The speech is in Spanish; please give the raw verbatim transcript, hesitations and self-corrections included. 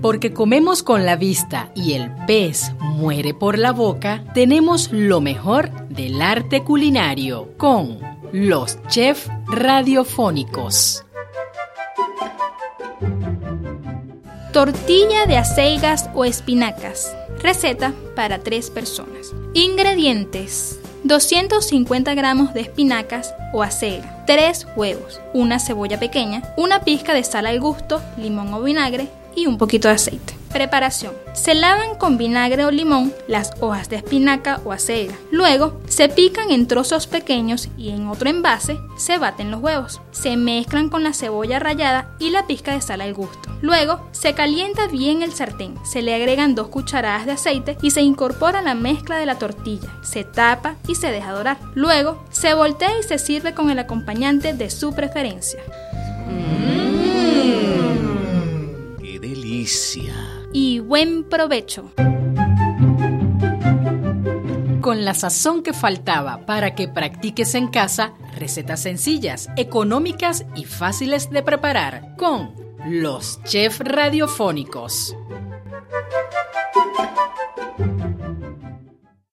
Porque comemos con la vista y el pez muere por la boca, tenemos lo mejor del arte culinario con los chefs radiofónicos. Tortilla de acelgas o espinacas. Receta para tres personas. Ingredientes: doscientos cincuenta gramos de espinacas o acelga, tres huevos, una cebolla pequeña, una pizca de sal al gusto, limón o vinagre y un poquito de aceite. Preparación: se lavan con vinagre o limón las hojas de espinaca o acelga. Luego se pican en trozos pequeños y en otro envase se baten los huevos. Se mezclan con la cebolla rallada y la pizca de sal al gusto. Luego se calienta bien el sartén. Se le agregan dos cucharadas de aceite y se incorpora la mezcla de la tortilla. Se tapa y se deja dorar. Luego se voltea y se sirve con el acompañante de su preferencia. Mm. ¡Qué delicia! Y buen provecho. Con la sazón que faltaba para que practiques en casa recetas sencillas, económicas y fáciles de preparar con los chefs radiofónicos.